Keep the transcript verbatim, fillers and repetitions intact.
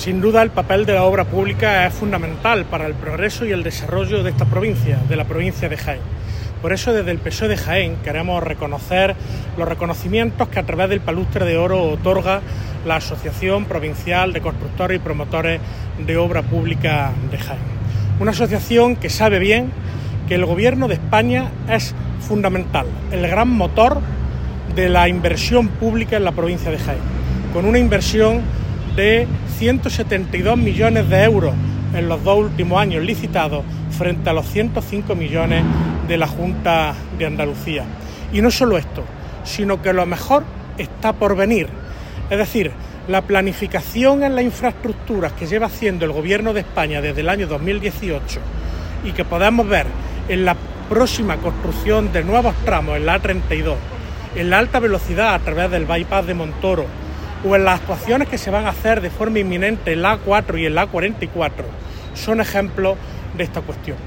Sin duda, el papel de la obra pública es fundamental para el progreso y el desarrollo de esta provincia, de la provincia de Jaén. Por eso, desde el P S O E de Jaén queremos reconocer los reconocimientos que a través del Palustre de Oro otorga la Asociación Provincial de Constructores y Promotores de Obra Pública de Jaén. Una asociación que sabe bien que el Gobierno de España es fundamental, el gran motor de la inversión pública en la provincia de Jaén, con una inversión de ciento setenta y dos millones de euros en los dos últimos años licitados frente a los ciento cinco millones de la Junta de Andalucía. Y no solo esto, sino que lo mejor está por venir. Es decir, la planificación en las infraestructuras que lleva haciendo el Gobierno de España desde el año dos mil dieciocho y que podemos ver en la próxima construcción de nuevos tramos en la A treinta y dos, en la alta velocidad a través del bypass de Montoro, o en las actuaciones que se van a hacer de forma inminente en la A cuatro y en la A cuarenta y cuatro, son ejemplos de esta cuestión.